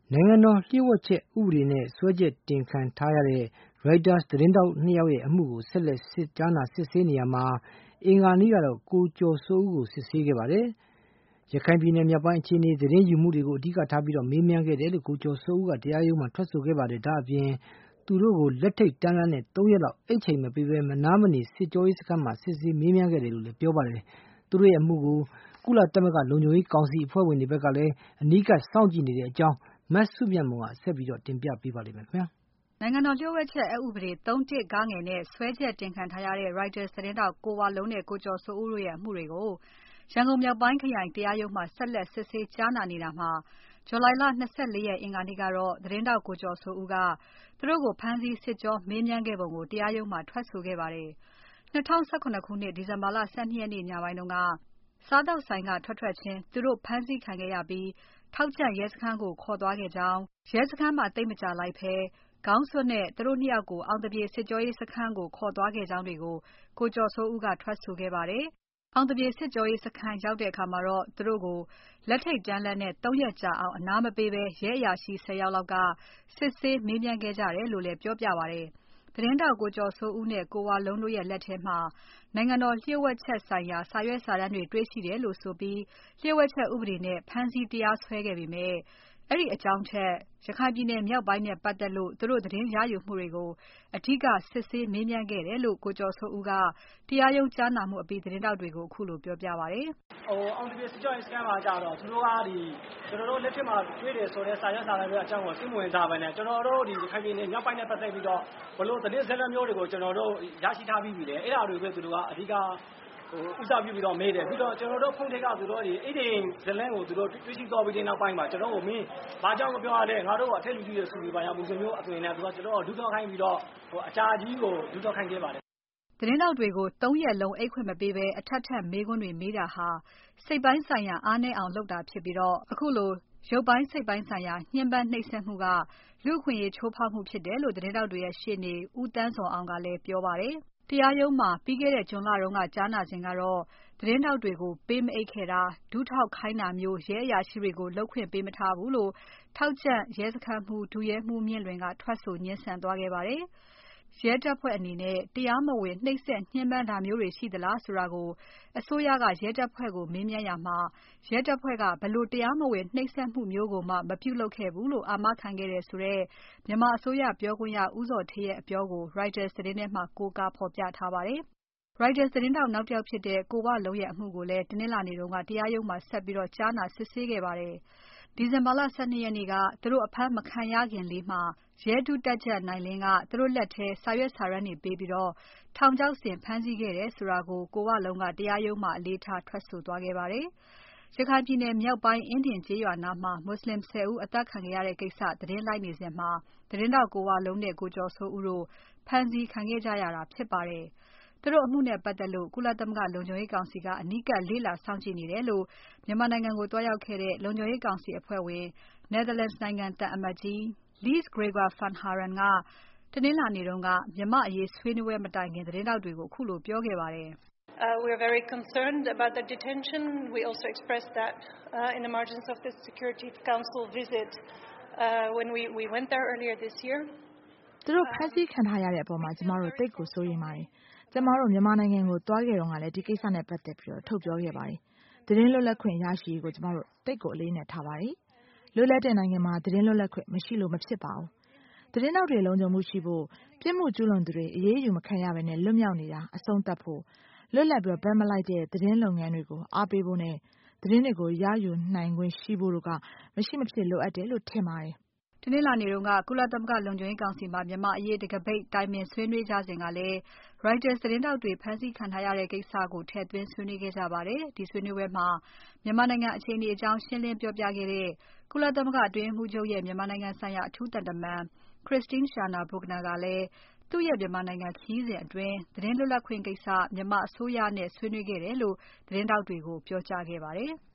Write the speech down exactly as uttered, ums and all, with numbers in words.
နိုင်ငံတော်လျှို့ဝှက်ချက်ဥပဒေနဲ့စွဲချက်တင်ခံထားရတဲ့ Reuters သတင်းထောက်နှစ်ယောက်ရဲ့အမှုကိုဆက်လက်ကြားနာစစ်ဆေးနေရာမှာအင်္ဂါနေ့ကတော့ကိုကျော်စိုးဦးကိုစစ်ဆေးခဲ့ပါတယ်။ရခိုင်ပြည်နယ်မြောက်ပိုင်းအခြေအနေသတင်းယူမှုတွေကိုအဓိကထားပြီးမေးမြန်းခဲ့တယ်လို့ကိုကျော်စိုးဦးကတရားရုံးမှာထွက်ဆိုခဲ့ပါတယ်။ဒါ့အပြင်သူတို့ကိုလက်ထိတ်တန်းလန်းနဲ့သုံးရက်လောက်အိတ်ချိန်မပေးဘဲမနားမနေစစ်ကြောရေးစခန်းမှာစစ်ဆေးမေးမြန်းခဲ့တယ်လို့လည်းပြောပါတယ်။သူတို့ရဲ့အမှုကိုကုလသမဂ္ဂလုံခြုံရေးကောင်စီအဖွဲ့ဝင်တွေဘက်ကလည်းအနီးကပ်စောင့်ကြည့်နေတဲ့အကြောင်းမစုမြတ်မွန်ကဆက်ပြီးတင်ပြပေးပါလိမ့်မယ်ခင်ဗျာ။နိုင်ငံတော်လျှို့ဝှက်ချက်အက်ဥပဒေ ၃ ဂ နဲ့စွဲချက်တင်ခံထားရတဲ့ Reuters သတင်းထောက်ကိုဝလုံးနဲ့ကိုကျော်စိုးဦးတို့ရဲ့အမှုတွေကိုရန်ကုန်မြောက်ပိုင်းခရိုင်တရားရုံးမှာဆက်လက်စစ်ဆေးကြားနာနေတာမှာဇူလိုင်လ ၂၄ ရက်အင်္ဂါနေ့ကတော့သတင်းထောက်ကိုကျော်စိုးဦးကသူတို့ကိုဖမ်းဆီးစစ်ကြောမေးမြန်းခဲ့ပုံကိုတရားရုံးမှာထွက်ဆိုခဲ့ပါတယ်။၂၀၁၇ ခုနှစ်ဒီဇင်ဘာလ ၁၂ ရက်နေ့ညပိုင်းတုန်းကစားသောက်ဆိုင်ကထွက်ထွက်ချင်းသူတို့ဖမ်းဆီးခံခဲ့ရပြီးထောက်ကြန့်ရဲစခန်းကိုခေါ်သွားခဲ့ကြောင်းရဲစခန်းမှာသိပ်မကြာလိုက်ဘဲခေါင်းစွပ်နဲ့သူတို့နှစ်ယောက်ကိုအောင်သပြေစစ်ကြောရေးစခန်းကိုခေါ်သွားခဲ့ကြောင်းတွေကိုကိုကျော်စိုးဦးကထွက်ဆိုခဲ့ပါတယ်။အောင်သပြေစစ်ကြောရေးစခန်းရောက်တဲ့အခါမှာတော့သူတို့ကိုလက်ထိတ်တန်းလန်းနဲ့သုံးရက်ကြာအောင်အနားမပေးဘဲရဲအရာရှိဆယ်ယောက်လောက်ကစစ်ဆေးမေးမြန်းခဲ့ကြတယ်လို့လည်းပြောပြပါတယ်။သတင်းတောက်ကိုကျော်စိုးဦးနဲ့ကိုဝလုံးတို့ရဲ့လက်ထဲမှာနိုင်ငံတော်လျှို့ဝှက်ချက်ဆိုင်ရာစာရွက်စာတမ်းတွေတွေ့ရှိတယ်လို့ဆိုပြီးလျှို့ဝှက်ချက်ဥပဒေနဲ့ဖမ်းဆီးတရားစွဲခဲ့ပေမဲ့အဲ့ဒီအကြောင်းထက်ရခိုင်ပြည်နယ်မြောက်ပိုင်းနဲ့ပတ်သက်လို့သူတို့သတင်းရယူမှုတွေကိုအထူးကစစ်ဆေးမေးမြန်းခဲ့တယ်လို့ကိုကျော်စိုးဦးကတရားရုံးကြားနာမှုအပြီးသတင်းတောက်တွေကိုအခုလိုပြောပြပါတယ်။ဟိုအောင်တပြေစစ်ကြောရေးစခန်းမှာကြာတော့သူတို့ကဒီကျွန်တော်တို့လက်ထက်မှာတွေ့တယ်ဆိုတဲ့စာရွက်စာတမ်းတွေအကြောင်းကိုသိမဝင်စားပဲနဲ့ကျွန်တော်တို့ဒီရခိုင်ပြည်နယ်မြောက်ပိုင်းနဲ့ပတ်သက်ပြီးတော့ဘလို့သတင်းစက်လက်မျိုးတွေကိုကျွန်တော်တို့ရရှိထားပြီးပြီလေအဲ့ဒါတွေကိုသူတို့ကအဓိကဟိုဥစားပြုပြီးတော့မေးတယ်ပြီးတော့ကျွန်တော်တို့ဖုန်းထက်ကသူတို့ဒီအိတ်တင်ဇလန်းကိုသူတို့တွေ့ရှိသွားပြီးတဲ့နောက်ပိုင်းမှာကျွန်တော်တို့မင်းဘာကြောင့်မပြောရလဲငါတို့ကအထက်လူကြီးတွေစုပြီးပါရမှုစမျိုးအသွင်နဲ့သူကကျွန်တော်တို့ဒုထောက်ခိုင်းပြီးတော့ဟိုအကြာကြီးကိုဒုထောက်ခိုင်းခဲ့ပါတယ်သတင်းတောက်တွေကိုသုံးရက်လုံးအိတ်ခွင့်မပေးဘဲအထက်ထက်မေးခွန်းတွေမေးတာဟာစိတ်ပိုင်းဆိုင်ရာအားနည်းအောင်လုပ်တာဖြစ်ပြီးတော့အခုလိုရုပ်ပိုင်းစိတ်ပိုင်းဆိုင်ရာညှဉ်းပန်းနှိပ်စက်မှုကလူ့အခွင့်အရေးချိုးဖောက်မှုဖြစ်တယ်လို့သတင်းတောက်တွေရဲ့ရှေ့နေဦးတန်းစောအောင်ကလည်းပြောပါတယ်။တရားရုံးမှာပြီးခဲ့တဲ့ဇွန်လတုန်းကကြားနာစဉ်ကတော့သတင်းတောက်တွေကိုပေးမအိတ်ခဲ့တာဒုထောက်ခိုင်းတာမျိုးရဲအရာရှိတွေကိုလှုပ်ခွင့်ပေးမထားဘူးလို့ထောက်ကြန့်ရဲစခန်းမှုဒုရဲမှုမြင့်လွင်ကထွက်ဆိုညှင်းဆန်သွားခဲ့ပါတယ်။ရဲတပ်ဖွဲ့အနေနဲ့တရားမဝင်နှိပ်စက်ညှဉ်းပန်းတာမျိုးတွေရှိသလားဆိုတာကိုအစိုးရကရဲတပ်ဖွဲ့ကိုမေးမြန်းရမှာရဲတပ်ဖွဲ့ကဘလို့တရားမဝင်နှိပ်စက်မှုမျိုးကိုမှမပြုလုပ်ခဲ့ဘူးလို့အာမခံခဲ့တယ်ဆိုတော့မြန်မာအစိုးရပြောခွင့်ရဦးဇော်ဌေးရဲ့အပြောကို Reuters သတင်းထဲမှာကိုးကားဖော်ပြထားပါတယ်။ Reuters သတင်းတောက်နောက်တစ်ယောက်ဖြစ်တဲ့ကိုဝလုံးရဲ့အမှုကိုလည်းတနင်္လာနေ့တုန်းကတရားရုံးမှာဆက်ပြီးကြားနာစစ်ဆေးခဲ့ပါတယ်။ဒီဇင်ဘာလ ၁၂ ရက်နေ့ကသူတို့အဖမ်းမခံရခင်လေးမှာရဲဒုတပ်ကြပ်နိုင်လင်းကသူတို့လက်ထဲစာရွက်စာတမ်းတွေပေးပြီးတော့ထောင်ချောက်ဆင်ဖမ်းဆီးခဲ့တယ်ဆိုတာကိုကိုဝလုံးကတရားရုံးမှာအလေးထားထွက်ဆိုသွားခဲ့ပါတယ်။ရခိုင်ပြည်နယ်မြောက်ပိုင်းအင်းဒင်ကျေးရွာနားမှာမွတ်ဆလင် ဆယ်ဦးအသတ်ခံခဲ့ရတဲ့ကိစ္စသတင်းလိုက်နေစဉ်မှာသတင်းတောက်ကိုဝလုံးနဲ့ကိုကျော်စိုးဦးတို့ဖမ်းဆီးခံခဲ့ကြရတာဖြစ်ပါတယ်။သူတို့အမှုနဲ့ပတ်သက်လို့ကုလသမဂ္ဂလုံခြုံရေးကောင်စီကအနီးကပ်လေ့လာစောင့်ကြည့်နေတယ်လို့မြန်မာနိုင်ငံကိုတွားရောက်ခဲ့တဲ့လုံခြုံရေးကောင်စီအဖွဲ့ဝင် Netherlands နိုင်ငံသံအမတ်ကြီး Lees Grega van Haren ကတနင်္လာနေ့တုန်းကမြန်မာ့အရေးဆွေးနွေးပွဲမတိုင်ခင်သတင်းတောက်တွေကိုခုလိုပြောခဲ့ပါတယ်။ Uh, we are very concerned about the detention. We also expressed that uh, in the margins of the Security Council visit uh, when we, we went there earlier this year. သူတို့ဖမ်းဆီးခံထားရတဲ့အပေါ်မှာကျမတို့တိတ်ကိုစိုးရိမ်ပါတယ်။ကျမတို့မြန်မာနိုင်ငံကိုတွားခဲ့တော့ကလည်းဒီကိစ္စနဲ့ပတ်သက်ပြီးတော့ထုတ်ပြောခဲ့ပါတယ်။သတင်းလွတ်လပ်ခွင့်ရရှိရေးကိုကျမတို့တိတ်ကိုအလေးနဲ့ထားပါတယ်။လွတ်လပ်တဲ့နိုင်ငံမှာသတင်းလွတ်လပ်ခွင့်မရှိလို့မဖြစ်ပါဘူး။သတင်းတောက်တွေလုံခြုံမှုရှိဖို့ပြစ်မှုကျူးလွန်သူတွေအေးအေးယူမခံရဘဲနဲ့လွတ်မြောက်နေတာအဆုံးသတ်ဖို့လွတ်လပ်ပြီးဗတ်မလိုက်တဲ့သတင်းလုပ်ငန်းတွေကိုအားပေးဖို့နဲ့သတင်းတွေကိုရယူနိုင်ခွင့်ရှိဖို့တို့ကမရှိမဖြစ်လိုအပ်တယ်လို့ထင်ပါတယ်။တနင်္လာနေ့တုန်းကကုလသမဂ္ဂလုံခြုံရေးကောင်စီမှာမြန်မာအရေးတကပိတ်တိုင်ပင်ဆွေးနွေးကြစဉ်ကလည်း Reuters သတင်းတောက်တွေဖမ်းဆီးခံထားရတဲ့ကိစ္စကိုထည့်သွင်းဆွေးနွေးခဲ့ကြပါတယ်။ဒီဆွေးနွေးပွဲမှာမြန်မာနိုင်ငံအခြေအနေအကြောင်းရှင်းလင်းပြောပြခဲ့တဲ့ကုလသမဂ္ဂအတွင်းရေးမှူးချုပ်ရဲ့မြန်မာနိုင်ငံဆိုင်ရာအထူးသံတမန် Christine Schraner Burgener ကလည်းသူ့ရဲ့မြန်မာနိုင်ငံခရီးစဉ်အတွင်းသတင်းလွတ်လပ်ခွင့်ကိစ္စမြန်မာအစိုးရနဲ့ဆွေးနွေးခဲ့တယ်လို့သတင်းတောက်တွေကိုပြောကြားခဲ့ပါတယ်။